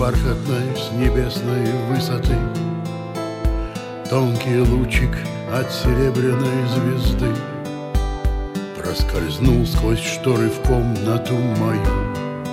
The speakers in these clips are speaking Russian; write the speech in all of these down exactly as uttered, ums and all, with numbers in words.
бархатной с небесной высоты тонкий лучик от серебряной звезды проскользнул сквозь шторы в комнату мою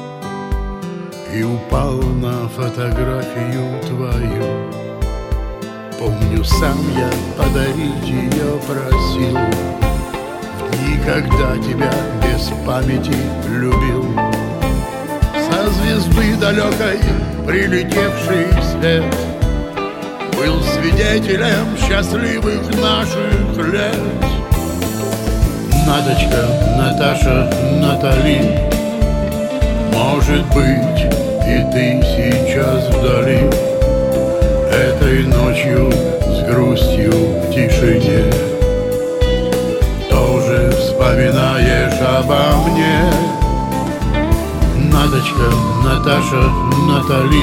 и упал на фотографию твою. Помню, сам я подарить ее просил в дни, когда тебя без памяти любил. Со звезды далекой прилетевший свет был свидетелем счастливых наших лет. Надочка, Наташа, Натали, может быть, и ты сейчас вдали, этой ночью с грустью в тишине тоже вспоминаешь обо мне. Надочка, Наташа, Натали,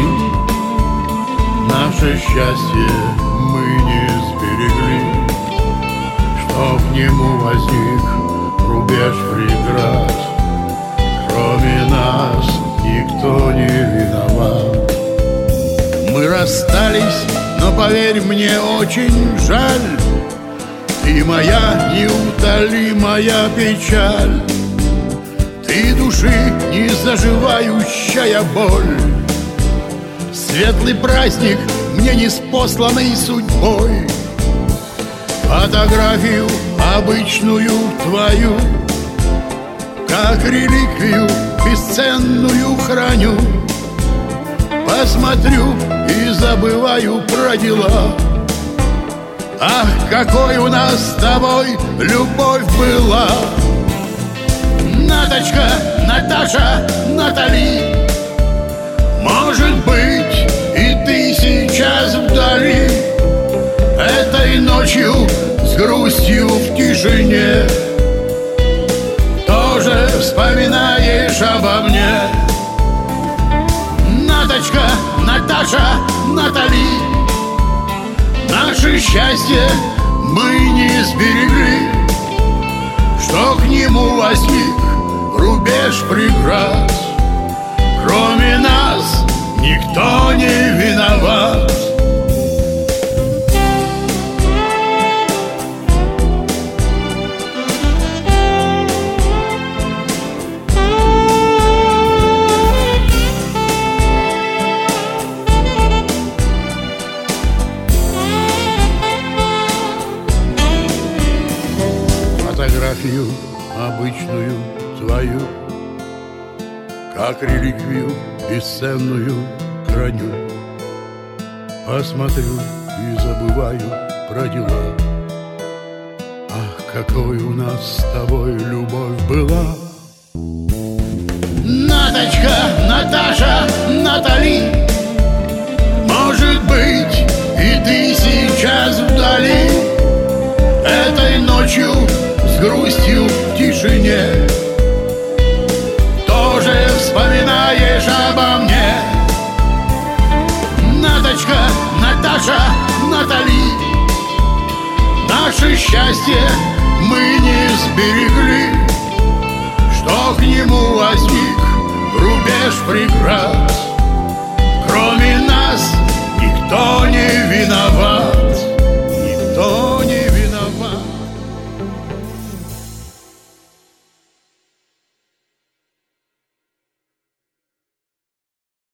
наше счастье мы не сберегли, что к нему возник рубеж преград. Кроме нас никто не виноват. Мы расстались, но поверь мне, очень жаль. Ты моя неутолимая печаль, ты души незаживающая боль, светлый праздник мне неспосланный судьбой. Фотографию обычную твою как реликвию бесценную храню. Посмотрю и забываю про дела. Ах, какой у нас с тобой любовь была! Надочка, Наташа, Натали, может быть, и ты сейчас вдали, этой ночью с грустью в тишине тоже вспоминаешь обо мне. Надочка, Наташа, Натали, наше счастье мы не сберегли, что к нему возник рубеж преград. Кроме нас никто не виноват. Фотографию обычную твою как реликвию бесценную храню. Посмотрю и забываю про дела. Ах, какой у нас с тобой любовь была! Надочка, Наташа, Натали, может быть, и ты сейчас вдали, этой ночью с грустью в тишине тоже вспоминаешь обо мне. Надочка, Наташа, Натали, наше счастье мы не сберегли, что к нему возник рубеж преград.